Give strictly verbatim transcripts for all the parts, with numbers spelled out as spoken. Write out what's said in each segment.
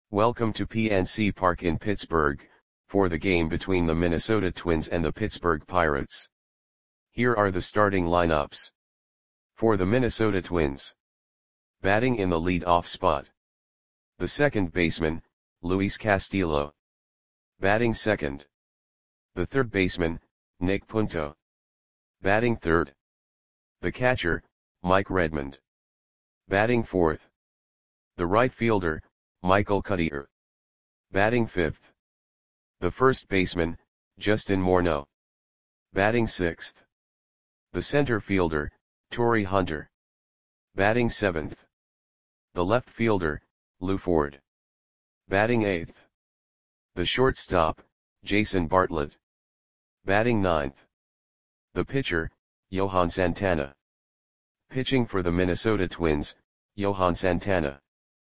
Welcome to P N C Park in Pittsburgh, for the game between the Minnesota Twins and the Pittsburgh Pirates. Here are the starting lineups. For the Minnesota Twins. Batting in the lead-off spot. The second baseman, Luis Castillo. Batting second. The third baseman, Nick Punto. Batting third. The catcher, Mike Redmond. Batting fourth. The right fielder, Michael Cuddyer. Batting fifth. The first baseman, Justin Morneau. Batting sixth. The center fielder, Torii Hunter. Batting seventh. The left fielder, Lew Ford. Batting eighth. The shortstop, Jason Bartlett. Batting ninth. The pitcher, Johan Santana. Pitching for the Minnesota Twins, Johan Santana.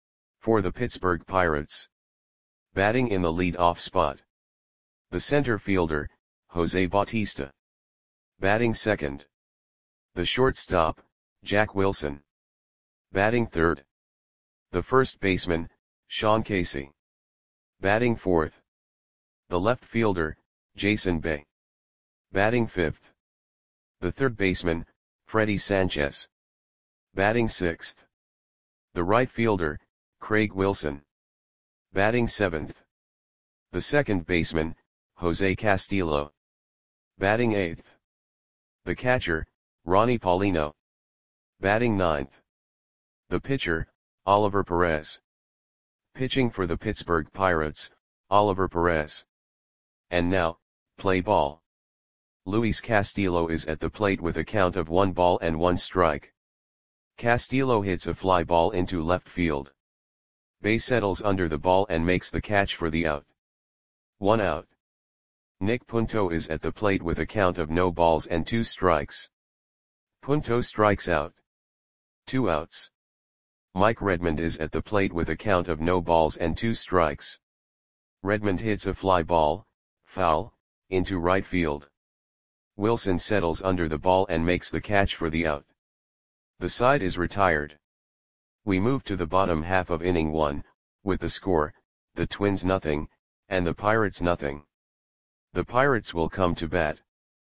For the Pittsburgh Pirates. Batting in the lead-off spot. The center fielder, Jose Bautista. Batting second. The shortstop, Jack Wilson. Batting third. The first baseman, Sean Casey. Batting fourth. The left fielder, Jason Bay. Batting fifth. The third baseman, Freddie Sanchez. Batting sixth. The right fielder, Craig Wilson. Batting seventh. The second baseman, Jose Castillo. Batting eighth. The catcher, Ronnie Paulino. Batting ninth. The pitcher, Oliver Perez. Pitching for the Pittsburgh Pirates, Oliver Perez. And now, play ball. Luis Castillo is at the plate with a count of one ball and one strike. Castillo hits a fly ball into left field. Bay settles under the ball and makes the catch for the out. One out. Nick Punto is at the plate with a count of no balls and two strikes. Punto strikes out. Two outs. Mike Redmond is at the plate with a count of no balls and two strikes. Redmond hits a fly ball, foul, into right field. Wilson settles under the ball and makes the catch for the out. The side is retired. We move to the bottom half of inning one, with the score, the Twins nothing, and the Pirates nothing. The Pirates will come to bat.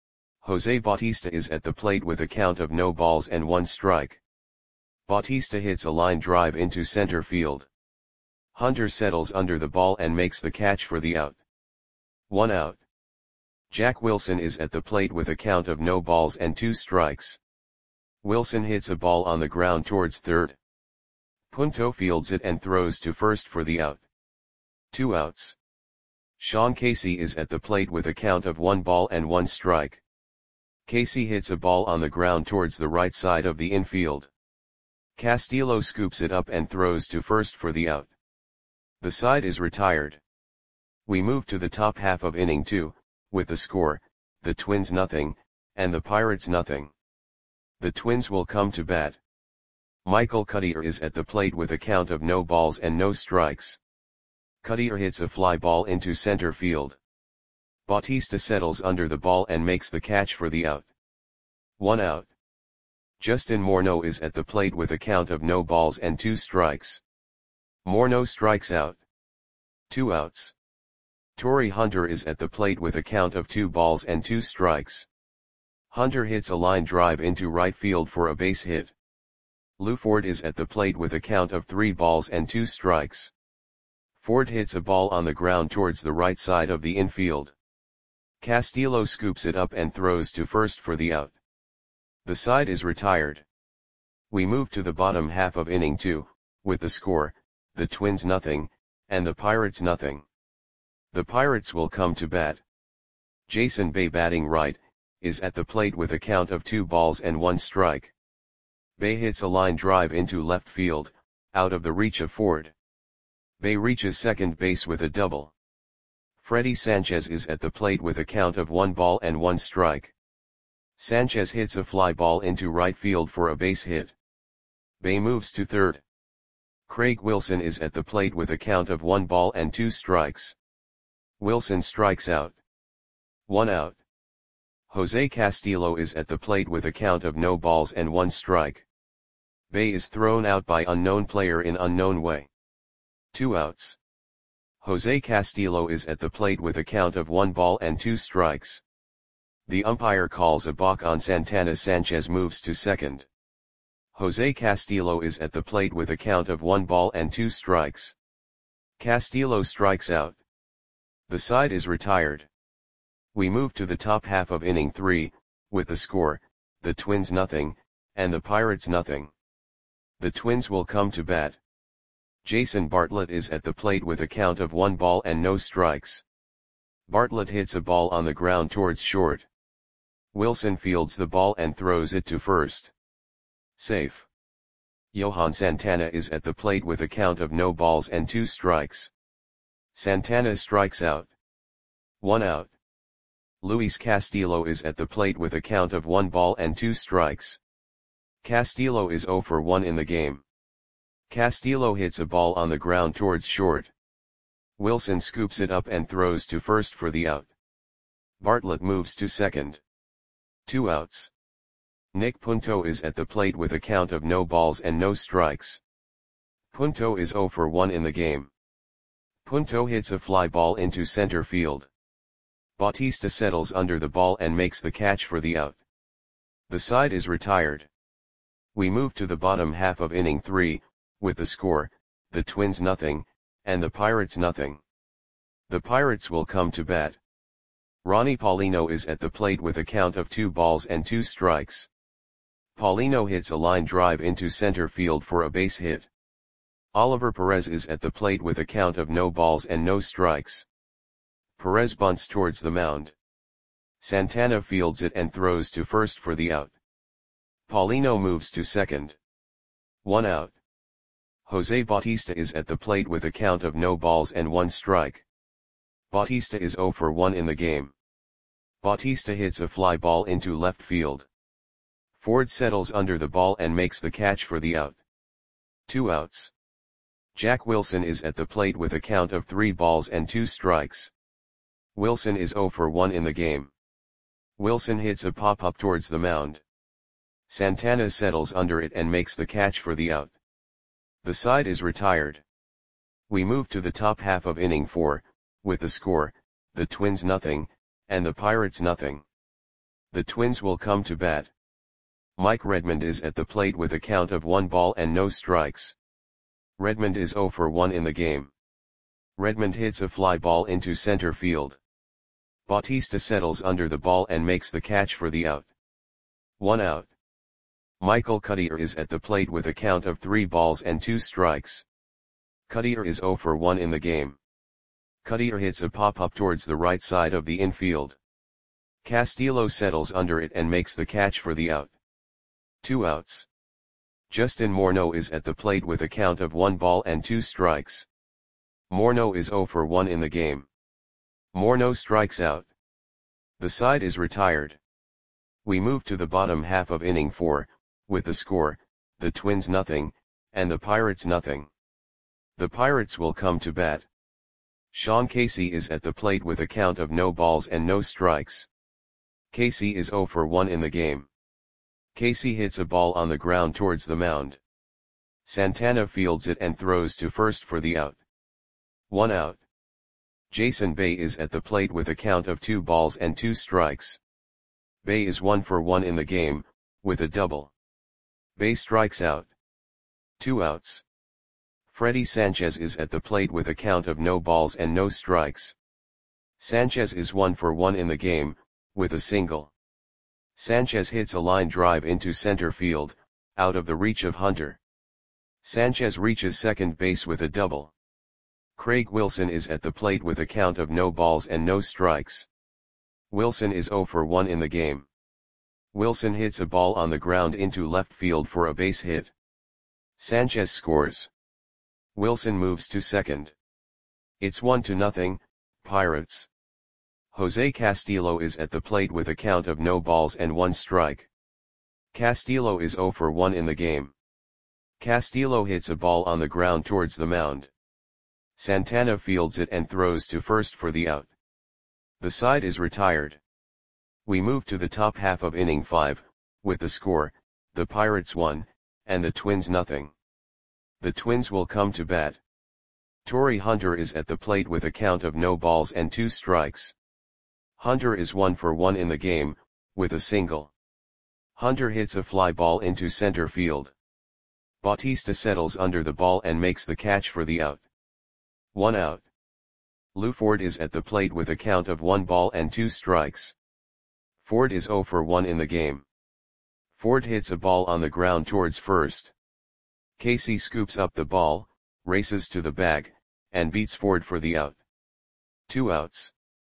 Jose Bautista is at the plate with a count of no balls and one strike. Bautista hits a line drive into center field. Hunter settles under the ball and makes the catch for the out. One out. Jack Wilson is at the plate with a count of no balls and two strikes. Wilson hits a ball on the ground towards third. Punto fields it and throws to first for the out. Two outs. Sean Casey is at the plate with a count of one ball and one strike. Casey hits a ball on the ground towards the right side of the infield. Castillo scoops it up and throws to first for the out. The side is retired. We move to the top half of inning two, with the score, the Twins nothing, and the Pirates nothing. The Twins will come to bat. Michael Cuddyer is at the plate with a count of no balls and no strikes. Cuddyer hits a fly ball into center field. Bautista settles under the ball and makes the catch for the out. One out. Justin Morneau is at the plate with a count of no balls and two strikes. Morneau strikes out. Two outs. Torii Hunter is at the plate with a count of two balls and two strikes. Hunter hits a line drive into right field for a base hit. Lew Ford is at the plate with a count of three balls and two strikes. Ford hits a ball on the ground towards the right side of the infield. Castillo scoops it up and throws to first for the out. The side is retired. We move to the bottom half of inning two, with the score, the Twins nothing, and the Pirates nothing. The Pirates will come to bat. Jason Bay batting right, is at the plate with a count of two balls and one strike. Bay hits a line drive into left field, out of the reach of Ford. Bay reaches second base with a double. Freddie Sanchez is at the plate with a count of one ball and one strike. Sanchez hits a fly ball into right field for a base hit. Bay moves to third. Craig Wilson is at the plate with a count of one ball and two strikes. Wilson strikes out. One out. Jose Castillo is at the plate with a count of no balls and one strike. Bay is thrown out by unknown player in unknown way. Two outs. Jose Castillo is at the plate with a count of one ball and two strikes. The umpire calls a balk on Santana. Sanchez moves to second. Jose Castillo is at the plate with a count of one ball and two strikes. Castillo strikes out. The side is retired. We move to the top half of inning three, with the score, the Twins nothing, and the Pirates nothing. The Twins will come to bat. Jason Bartlett is at the plate with a count of one ball and no strikes. Bartlett hits a ball on the ground towards short. Wilson fields the ball and throws it to first. Safe. Johan Santana is at the plate with a count of no balls and two strikes. Santana strikes out. One out. Luis Castillo is at the plate with a count of one ball and two strikes. Castillo is zero for one in the game. Castillo hits a ball on the ground towards short. Wilson scoops it up and throws to first for the out. Bartlett moves to second. Two outs. Nick Punto is at the plate with a count of no balls and no strikes. Punto is zero for one in the game. Punto hits a fly ball into center field. Bautista settles under the ball and makes the catch for the out. The side is retired. We move to the bottom half of inning three, with the score, the Twins nothing, and the Pirates nothing. The Pirates will come to bat. Ronnie Paulino is at the plate with a count of two balls and two strikes. Paulino hits a line drive into center field for a base hit. Oliver Perez is at the plate with a count of no balls and no strikes. Perez bunts towards the mound. Santana fields it and throws to first for the out. Paulino moves to second. One out. Jose Bautista is at the plate with a count of no balls and one strike. Bautista is zero for one in the game. Bautista hits a fly ball into left field. Ford settles under the ball and makes the catch for the out. Two outs. Jack Wilson is at the plate with a count of three balls and two strikes. Wilson is zero for one in the game. Wilson hits a pop-up towards the mound. Santana settles under it and makes the catch for the out. The side is retired. We move to the top half of inning four, with the score, the Twins nothing, and the Pirates nothing. The Twins will come to bat. Mike Redmond is at the plate with a count of one ball and no strikes. Redmond is zero for one in the game. Redmond hits a fly ball into center field. Bautista settles under the ball and makes the catch for the out. One out. Michael Cuddyer is at the plate with a count of three balls and two strikes. Cuddyer is zero for one in the game. Cuddyer hits a pop-up towards the right side of the infield. Castillo settles under it and makes the catch for the out. Two outs. Justin Morneau is at the plate with a count of one ball and two strikes. Morneau is zero for one in the game. Morneau strikes out. The side is retired. We move to the bottom half of inning four, with the score, the Twins nothing, and the Pirates nothing. The Pirates will come to bat. Sean Casey is at the plate with a count of no balls and no strikes. Casey is zero for one in the game. Casey hits a ball on the ground towards the mound. Santana fields it and throws to first for the out. One out. Jason Bay is at the plate with a count of two balls and two strikes. Bay is one for one in the game, with a double. Bay strikes out. Two outs. Freddy Sanchez is at the plate with a count of no balls and no strikes. Sanchez is one for one in the game, with a single. Sanchez hits a line drive into center field, out of the reach of Hunter. Sanchez reaches second base with a double. Craig Wilson is at the plate with a count of no balls and no strikes. Wilson is zero for one in the game. Wilson hits a ball on the ground into left field for a base hit. Sanchez scores. Wilson moves to second. It's one to nothing, Pirates. Jose Castillo is at the plate with a count of no balls and one strike. Castillo is zero for one in the game. Castillo hits a ball on the ground towards the mound. Santana fields it and throws to first for the out. The side is retired. We move to the top half of inning five, with the score, the Pirates one, and the Twins nothing. The Twins will come to bat. Torii Hunter is at the plate with a count of no balls and two strikes. Hunter is one for one in the game, with a single. Hunter hits a fly ball into center field. Bautista settles under the ball and makes the catch for the out. One out. Lou Ford is at the plate with a count of one ball and two strikes. Ford is zero for one in the game. Ford hits a ball on the ground towards first. Casey scoops up the ball, races to the bag, and beats Ford for the out. Two outs.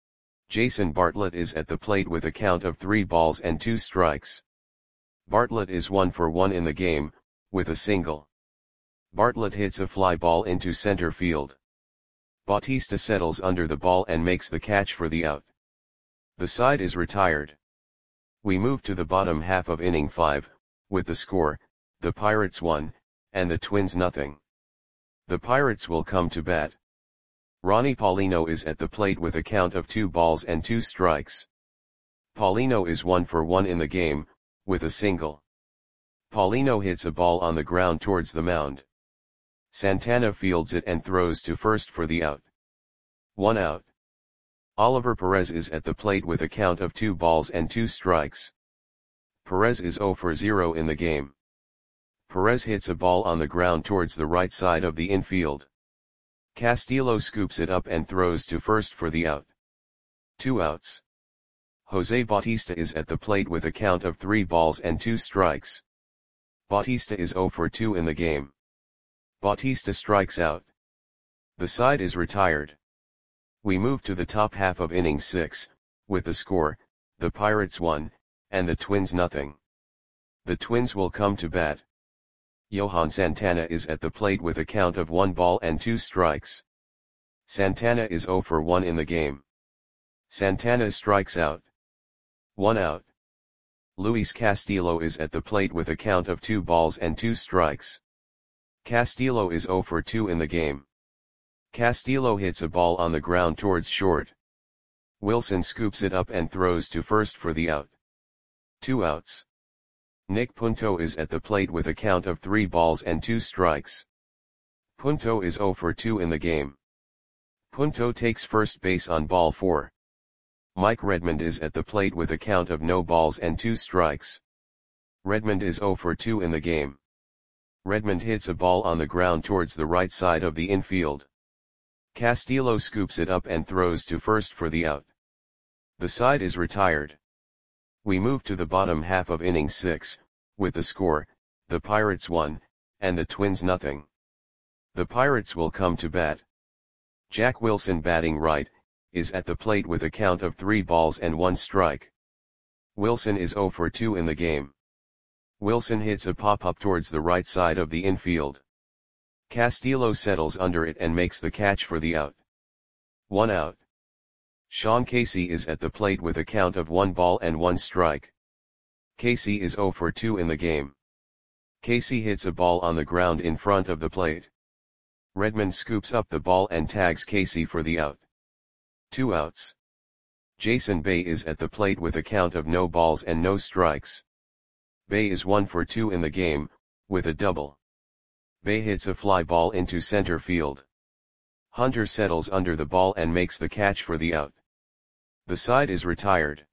Jason Bartlett is at the plate with a count of three balls and two strikes. Bartlett is one for one in the game, with a single. Bartlett hits a fly ball into center field. Bautista settles under the ball and makes the catch for the out. The side is retired. We move to the bottom half of inning five, with the score, the Pirates one, and the Twins nothing. The Pirates will come to bat. Ronnie Paulino is at the plate with a count of two balls and two strikes. Paulino is one for one in the game, with a single. Paulino hits a ball on the ground towards the mound. Santana fields it and throws to first for the out. One out. Oliver Perez is at the plate with a count of two balls and two strikes. Perez is zero for zero in the game. Perez hits a ball on the ground towards the right side of the infield. Castillo scoops it up and throws to first for the out. Two outs. Jose Bautista is at the plate with a count of three balls and two strikes. Bautista is zero for two in the game. Bautista strikes out. The side is retired. We move to the top half of inning six, with the score, the Pirates one, and the Twins nothing. The Twins will come to bat. Johan Santana is at the plate with a count of one ball and two strikes. Santana is zero for one in the game. Santana strikes out. One out. Luis Castillo is at the plate with a count of two balls and two strikes. Castillo is zero for two in the game. Castillo hits a ball on the ground towards short. Wilson scoops it up and throws to first for the out. Two outs. Nick Punto is at the plate with a count of three balls and two strikes. Punto is zero for two in the game. Punto takes first base on ball four. Mike Redmond is at the plate with a count of no balls and two strikes. Redmond is zero for two in the game. Redmond hits a ball on the ground towards the right side of the infield. Castillo scoops it up and throws to first for the out. The side is retired. We move to the bottom half of inning six, with the score, the Pirates one, and the Twins nothing. The Pirates will come to bat. Jack Wilson batting right, is at the plate with a count of three balls and one strike. Wilson is zero for two in the game. Wilson hits a pop-up towards the right side of the infield. Castillo settles under it and makes the catch for the out. One out. Sean Casey is at the plate with a count of one ball and one strike. Casey is zero for two in the game. Casey hits a ball on the ground in front of the plate. Redmond scoops up the ball and tags Casey for the out. Two outs. Jason Bay is at the plate with a count of no balls and no strikes. Bay is one for two in the game, with a double. Bay hits a fly ball into center field. Hunter settles under the ball and makes the catch for the out. The side is retired.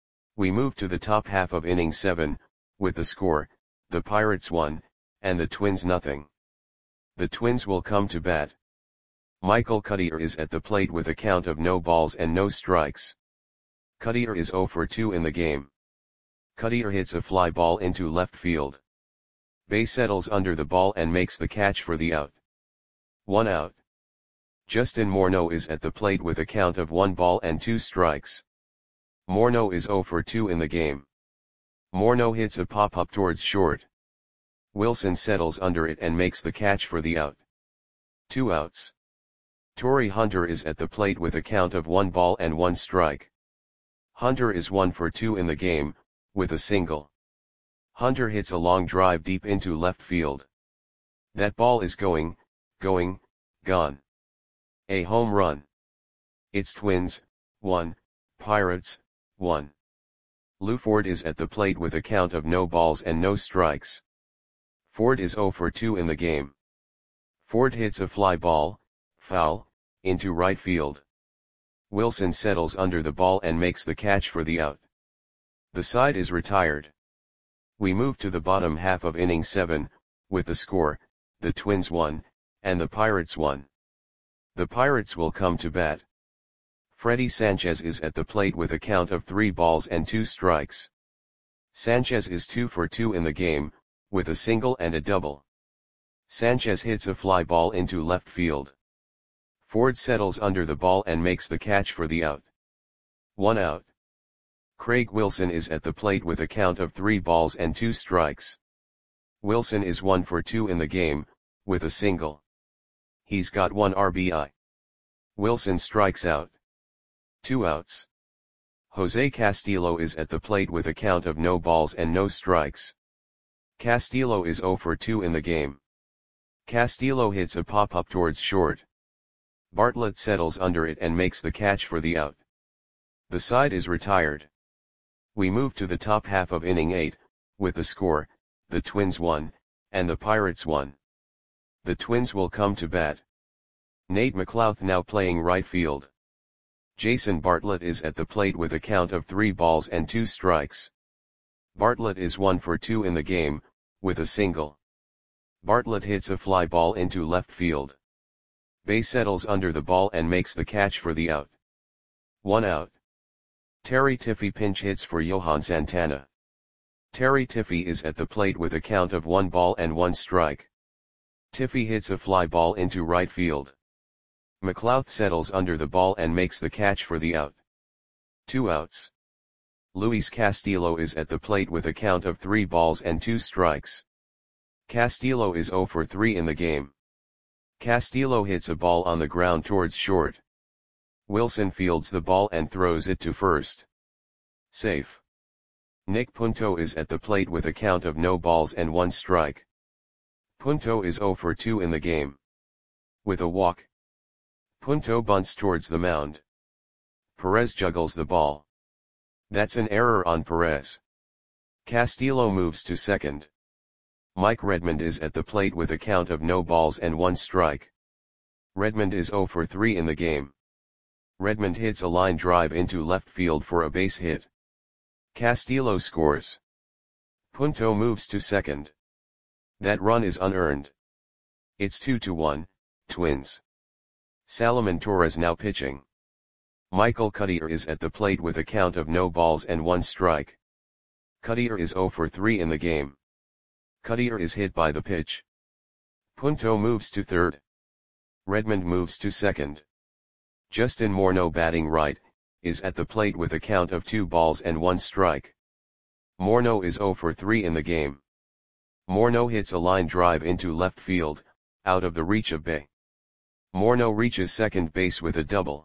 We move to the top half of inning seven, with the score, the Pirates one, and the Twins nothing. The Twins will come to bat. Michael Cuddyer is at the plate with a count of no balls and no strikes. Cuddyer is zero for two in the game. Cuddyer hits a fly ball into left field. Bay settles under the ball and makes the catch for the out. One out. Justin Morneau is at the plate with a count of one ball and two strikes. Morneau is zero for two in the game. Morneau hits a pop-up towards short. Wilson settles under it and makes the catch for the out. Two outs. Torii Hunter is at the plate with a count of one ball and one strike. Hunter is one for two in the game, with a single. Hunter hits a long drive deep into left field. That ball is going, going, gone. A home run. It's Twins, one, Pirates, one. Lou Ford is at the plate with a count of no balls and no strikes. Ford is zero for two in the game. Ford hits a fly ball, foul, into right field. Wilson settles under the ball and makes the catch for the out. The side is retired. We move to the bottom half of inning seven, with the score, the Twins one, and the Pirates one. The Pirates will come to bat. Freddy Sanchez is at the plate with a count of three balls and two strikes. Sanchez is two for two in the game, with a single and a double. Sanchez hits a fly ball into left field. Ford settles under the ball and makes the catch for the out. One out. Craig Wilson is at the plate with a count of three balls and two strikes. Wilson is one for two in the game, with a single. He's got one R B I. Wilson strikes out. Two outs. Jose Castillo is at the plate with a count of no balls and no strikes. Castillo is zero for two in the game. Castillo hits a pop-up towards short. Bartlett settles under it and makes the catch for the out. The side is retired. We move to the top half of inning eight, with the score, the Twins one, and the Pirates one. The Twins will come to bat. Nate McLouth now playing right field. Jason Bartlett is at the plate with a count of three balls and two strikes. Bartlett is one for two in the game, with a single. Bartlett hits a fly ball into left field. Bay settles under the ball and makes the catch for the out. One out. Terry Tiffy pinch hits for Johan Santana. Terry Tiffy is at the plate with a count of one ball and one strike. Tiffy hits a fly ball into right field. McLouth settles under the ball and makes the catch for the out. Two outs. Luis Castillo is at the plate with a count of three balls and two strikes. Castillo is zero for three in the game. Castillo hits a ball on the ground towards short. Wilson fields the ball and throws it to first. Safe. Nick Punto is at the plate with a count of no balls and one strike. Punto is zero for two in the game. With a walk, Punto bunts towards the mound. Perez juggles the ball. That's an error on Perez. Castillo moves to second. Mike Redmond is at the plate with a count of no balls and one strike. Redmond is zero for three in the game. Redmond hits a line drive into left field for a base hit. Castillo scores. Punto moves to second. That run is unearned. It's two to one, Twins. Salomon Torres now pitching. Michael Cuddyer is at the plate with a count of no balls and one strike. Cuddyer is zero for three in the game. Cuddyer is hit by the pitch. Punto moves to third. Redmond moves to second. Justin Morneau batting right, is at the plate with a count of two balls and one strike. Morneau is zero for three in the game. Morneau hits a line drive into left field, out of the reach of Bay. Morneau reaches second base with a double.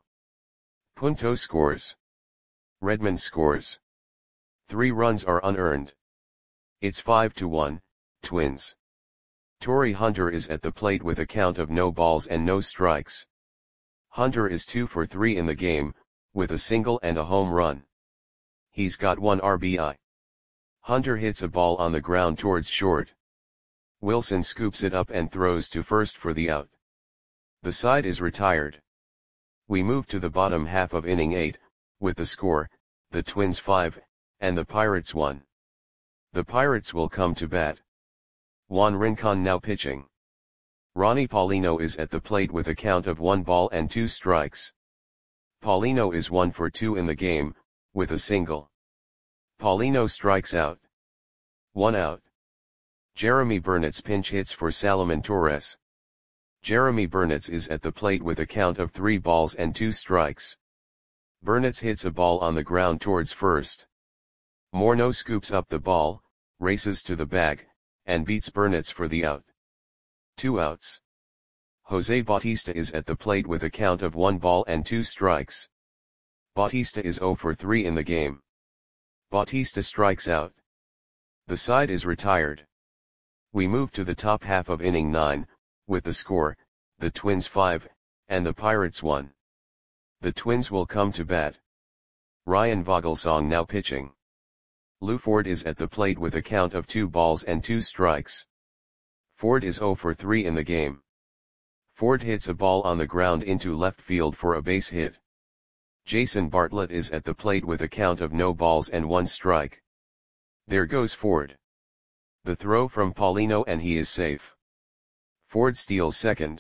Punto scores. Redmond scores. Three runs are unearned. It's five to one, Twins. Torrey Hunter is at the plate with a count of no balls and no strikes. Hunter is two for three in the game, with a single and a home run. He's got one R B I. Hunter hits a ball on the ground towards short. Wilson scoops it up and throws to first for the out. The side is retired. We move to the bottom half of inning eight, with the score, the Twins five, and the Pirates one. The Pirates will come to bat. Juan Rincon now pitching. Ronnie Paulino is at the plate with a count of one ball and two strikes. Paulino is one for two in the game, with a single. Paulino strikes out. One out. Jeremy Burnitz pinch hits for Salomon Torres. Jeremy Burnitz is at the plate with a count of three balls and two strikes. Burnitz hits a ball on the ground towards first. Morneau scoops up the ball, races to the bag, and beats Burnitz for the out. Two outs. Jose Bautista is at the plate with a count of one ball and two strikes. Bautista is zero for three in the game. Bautista strikes out. The side is retired. We move to the top half of inning nine, with the score, the Twins five, and the Pirates one. The Twins will come to bat. Ryan Vogelsong now pitching. Lou Ford is at the plate with a count of two balls and two strikes. Ford is zero for three in the game. Ford hits a ball on the ground into left field for a base hit. Jason Bartlett is at the plate with a count of no balls and one strike. There goes Ford. The throw from Paulino and he is safe. Ford steals second.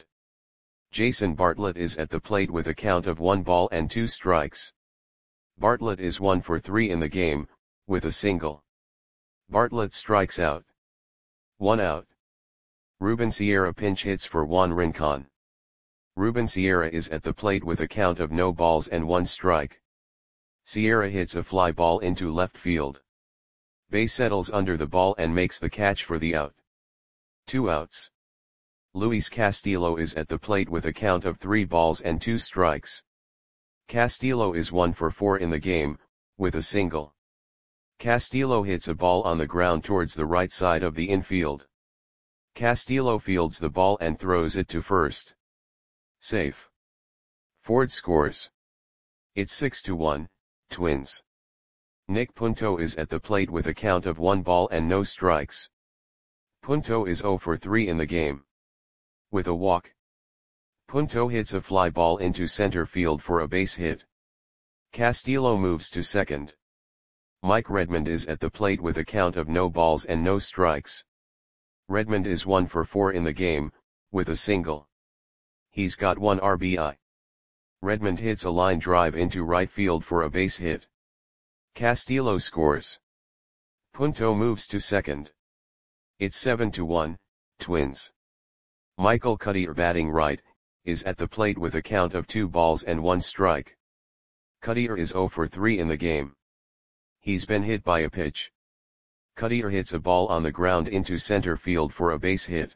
Jason Bartlett is at the plate with a count of one ball and two strikes. Bartlett is one for three in the game, with a single. Bartlett strikes out. One out. Ruben Sierra pinch hits for Juan Rincon. Ruben Sierra is at the plate with a count of no balls and one strike. Sierra hits a fly ball into left field. Bay settles under the ball and makes the catch for the out. Two outs. Luis Castillo is at the plate with a count of three balls and two strikes. Castillo is one for four in the game, with a single. Castillo hits a ball on the ground towards the right side of the infield. Castillo fields the ball and throws it to first. Safe. Ford scores. It's six to one, Twins. Nick Punto is at the plate with a count of one ball and no strikes. Punto is zero for three in the game. With a walk, Punto hits a fly ball into center field for a base hit. Castillo moves to second. Mike Redmond is at the plate with a count of no balls and no strikes. Redmond is one for four in the game, with a single. He's got one R B I. Redmond hits a line drive into right field for a base hit. Castillo scores. Punto moves to second. It's seven to one, Twins. Michael Cuddyer, batting right, is at the plate with a count of two balls and one strike. Cuddyer is zero for three in the game. He's been hit by a pitch. Cuddyer hits a ball on the ground into center field for a base hit.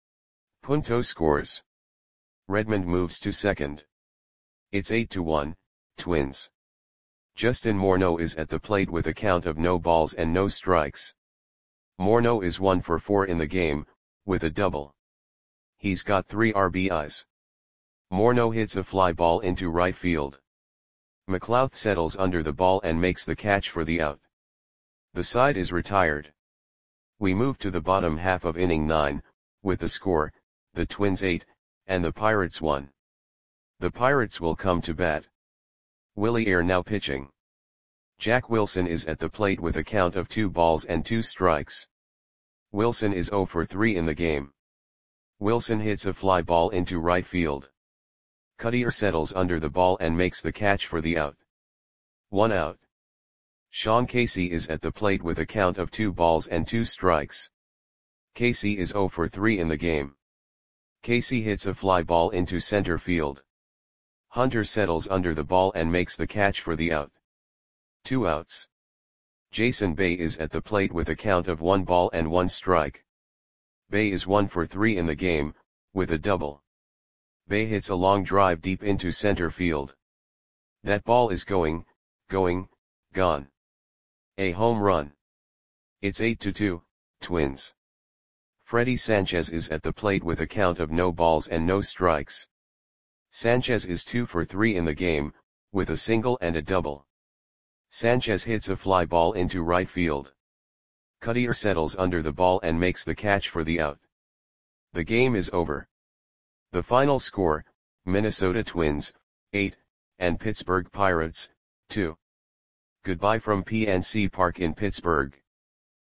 Punto scores. Redmond moves to second. It's eight to one, Twins. Justin Morneau is at the plate with a count of no balls and no strikes. Morneau is one for four in the game, with a double. He's got three R B Is. Morneau hits a fly ball into right field. McLouth settles under the ball and makes the catch for the out. The side is retired. We move to the bottom half of inning nine, with the score, the Twins eight, and the Pirates one. The Pirates will come to bat. Willie Air now pitching. Jack Wilson is at the plate with a count of two balls and two strikes. Wilson is zero for three in the game. Wilson hits a fly ball into right field. Cuddyer settles under the ball and makes the catch for the out. One out. Sean Casey is at the plate with a count of two balls and two strikes. Casey is zero for three in the game. Casey hits a fly ball into center field. Hunter settles under the ball and makes the catch for the out. Two outs. Jason Bay is at the plate with a count of one ball and one strike. Bay is one for three in the game, with a double. Bay hits a long drive deep into center field. That ball is going, going, gone. A home run. It's eight to two, Twins. Freddie Sanchez is at the plate with a count of no balls and no strikes. Sanchez is two for three in the game, with a single and a double. Sanchez hits a fly ball into right field. Cuddyer settles under the ball and makes the catch for the out. The game is over. The final score, Minnesota Twins, eight, and Pittsburgh Pirates, two. Goodbye from P N C Park in Pittsburgh.